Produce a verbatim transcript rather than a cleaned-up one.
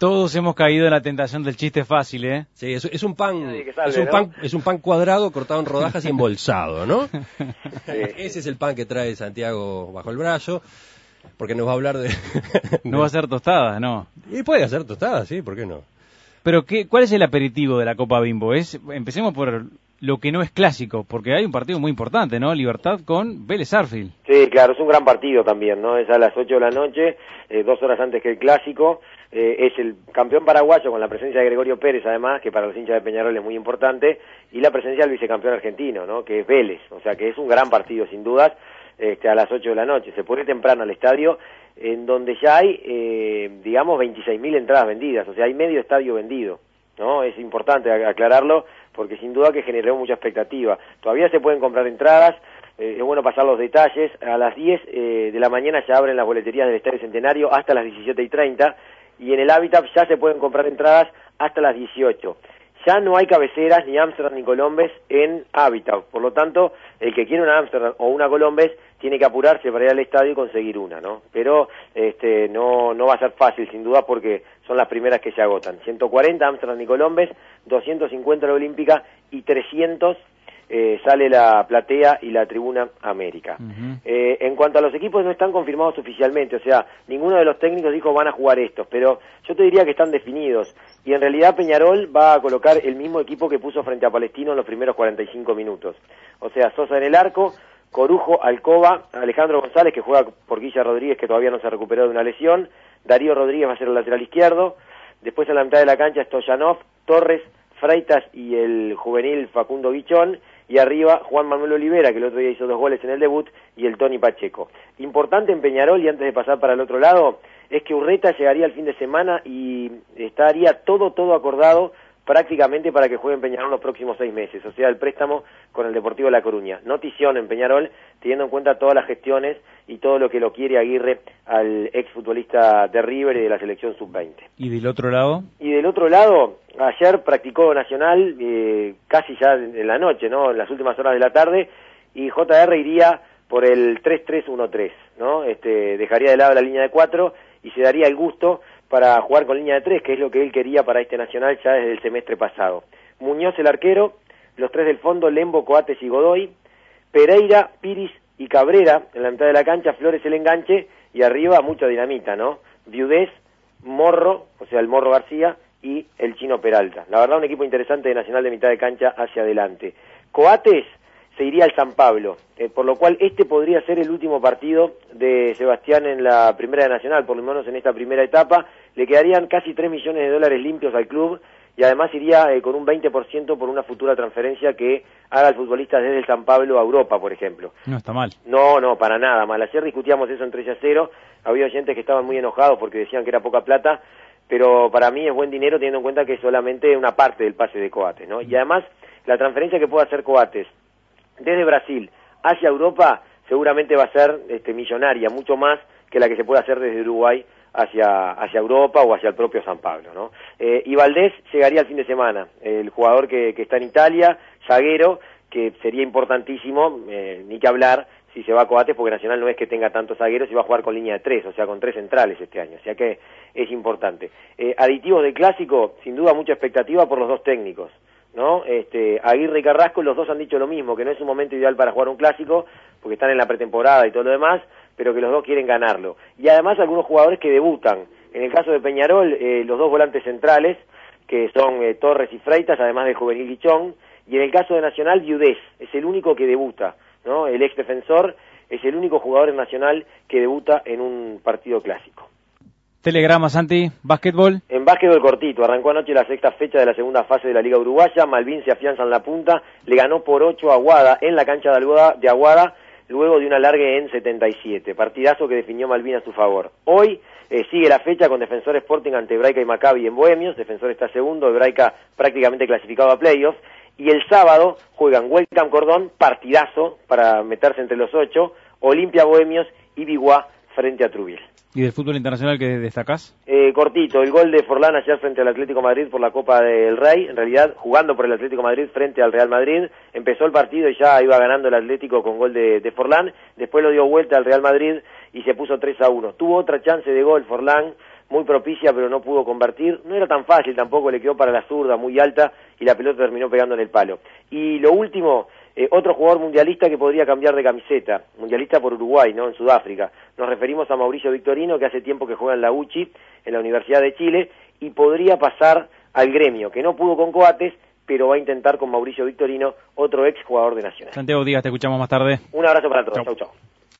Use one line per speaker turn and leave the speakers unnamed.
Todos hemos caído en la tentación del chiste fácil, ¿eh?
Sí, es, es un pan,
salve,
es un
¿no?
pan, es un pan cuadrado cortado en rodajas y embolsado, ¿no?
Sí.
Ese es el pan que trae Santiago bajo el brazo, porque nos va a hablar de...
No va a ser tostada, no.
Y puede hacer tostada, sí, ¿por qué no?
Pero ¿qué, ¿cuál es el aperitivo de la Copa Bimbo? Es, empecemos por lo que no es clásico, porque hay un partido muy importante, ¿no? Libertad con Vélez Sarsfield.
Sí, claro, es un gran partido también, ¿no? Es a las ocho de la noche, eh, dos horas antes que el Clásico. Eh, es el campeón paraguayo con la presencia de Gregorio Pérez, además, que para los hinchas de Peñarol es muy importante, y la presencia del vicecampeón argentino, ¿no? Que es Vélez. O sea que es un gran partido, sin dudas, este, a las ocho de la noche. Se puede ir temprano al estadio, en donde ya hay, eh, digamos, veintiséis mil entradas vendidas. O sea, hay medio estadio vendido, ¿no? Es importante aclararlo, porque sin duda que generó mucha expectativa. Todavía se pueden comprar entradas. Eh, es bueno pasar los detalles. A las diez eh, de la mañana ya abren las boleterías del Estadio Centenario hasta las diecisiete y treinta, y en el Hábitat ya se pueden comprar entradas hasta las dieciocho. Ya no hay cabeceras, ni Amsterdam ni Colombes en Hábitat, por lo tanto, el que quiere una Amsterdam o una Colombes tiene que apurarse para ir al estadio y conseguir una, ¿no? Pero este no no va a ser fácil, sin duda, porque son las primeras que se agotan. ciento cuarenta Amsterdam y Colombes, doscientos cincuenta la Olímpica y trescientos eh, sale la Platea y la Tribuna América. Uh-huh. Eh, en cuanto a los equipos, no están confirmados oficialmente, o sea, ninguno de los técnicos dijo van a jugar estos, pero yo te diría que están definidos. Y en realidad Peñarol va a colocar el mismo equipo que puso frente a Palestino en los primeros cuarenta y cinco minutos. O sea, Sosa en el arco, Corujo, Alcoba, Alejandro González, que juega por Guilla Rodríguez, que todavía no se recuperó de una lesión, Darío Rodríguez va a ser el lateral izquierdo, después en la mitad de la cancha Stoyanov, Torres, Freitas y el juvenil Facundo Guichón, y arriba Juan Manuel Olivera, que el otro día hizo dos goles en el debut, y el Tony Pacheco. Importante en Peñarol, y antes de pasar para el otro lado, es que Urreta llegaría el fin de semana y estaría todo, todo acordado prácticamente para que juegue en Peñarol los próximos seis meses, o sea, el préstamo con el Deportivo La Coruña. Notición en Peñarol, teniendo en cuenta todas las gestiones y todo lo que lo quiere Aguirre al exfutbolista de River y de la selección sub veinte.
¿Y del otro lado?
Y del otro lado, ayer practicó Nacional, eh, casi ya en la noche, ¿no? En las últimas horas de la tarde, y J R iría por el tres tres uno tres, ¿no? Este, dejaría de lado la línea de cuatro y se daría el gusto para jugar con línea de tres, que es lo que él quería para este Nacional ya desde el semestre pasado. Muñoz el arquero, los tres del fondo, Lembo, Coates y Godoy, Pereira, Piris y Cabrera en la mitad de la cancha, Flores el enganche, y arriba mucha dinamita, ¿no? Viudés, Morro, o sea el Morro García, y el Chino Peralta. La verdad, un equipo interesante de Nacional de mitad de cancha hacia adelante. Coates se iría al San Pablo, eh, por lo cual este podría ser el último partido de Sebastián en la Primera de Nacional, por lo menos en esta primera etapa. Le quedarían casi tres millones de dólares limpios al club, y además iría eh, con un veinte por ciento por una futura transferencia que haga el futbolista desde el San Pablo a Europa, por ejemplo.
No está mal.
No, no, para nada mal. Ayer discutíamos eso en tres a cero, había oyentes que estaban muy enojados porque decían que era poca plata, pero para mí es buen dinero teniendo en cuenta que es solamente una parte del pase de Coates, ¿no? Y además, la transferencia que pueda hacer Coates desde Brasil hacia Europa seguramente va a ser este, millonaria, mucho más que la que se puede hacer desde Uruguay hacia hacia Europa o hacia el propio San Pablo, ¿no? Eh, y Valdés llegaría el fin de semana, el jugador que, que está en Italia, zaguero, que sería importantísimo, eh, ni que hablar si se va a Coates, porque Nacional no es que tenga tantos zagueros y va a jugar con línea de tres, o sea, con tres centrales este año, o sea que es importante. Eh, aditivos del Clásico, sin duda mucha expectativa por los dos técnicos, ¿no? Este, Aguirre y Carrasco, los dos han dicho lo mismo, que no es un momento ideal para jugar un Clásico, porque están en la pretemporada y todo lo demás, pero que los dos quieren ganarlo. Y además algunos jugadores que debutan. En el caso de Peñarol, eh, los dos volantes centrales, que son eh, Torres y Freitas, además del juvenil Guichón, y en el caso de Nacional, Viudés, es el único que debuta, ¿no? El ex defensor es el único jugador en Nacional que debuta en un partido clásico.
Telegrama, Santi, básquetbol.
En básquetbol cortito, arrancó anoche la sexta fecha de la segunda fase de la Liga Uruguaya, Malvin se afianza en la punta, le ganó por ocho a Aguada en la cancha de Aguada, de Aguada, luego de un alargue en setenta y siete, partidazo que definió Malvin a su favor. Hoy eh, sigue la fecha con Defensor Sporting ante Hebraica y Maccabi en Bohemios, Defensor está segundo, Hebraica prácticamente clasificado a playoffs, y el sábado juegan Welcome Cordón, partidazo para meterse entre los ocho, Olimpia Bohemios y Biguá frente a Trubil.
¿Y del fútbol internacional qué destacás?
Eh, cortito, el gol de Forlán ayer frente al Atlético Madrid por la Copa del Rey, en realidad jugando por el Atlético Madrid frente al Real Madrid, empezó el partido y ya iba ganando el Atlético con gol de, de Forlán, después lo dio vuelta al Real Madrid y se puso tres a uno. Tuvo otra chance de gol Forlán, muy propicia, pero no pudo convertir. No era tan fácil tampoco, le quedó para la zurda muy alta y la pelota terminó pegando en el palo. Y lo último, eh, otro jugador mundialista que podría cambiar de camiseta, mundialista por Uruguay, ¿no? En Sudáfrica. Nos referimos a Mauricio Victorino, que hace tiempo que juega en la U C H I, en la Universidad de Chile, y podría pasar al Gremio, que no pudo con Coates, pero va a intentar con Mauricio Victorino, otro ex jugador de Nacional.
Santiago Díaz, te escuchamos más tarde.
Un abrazo para todos. Chau, chau.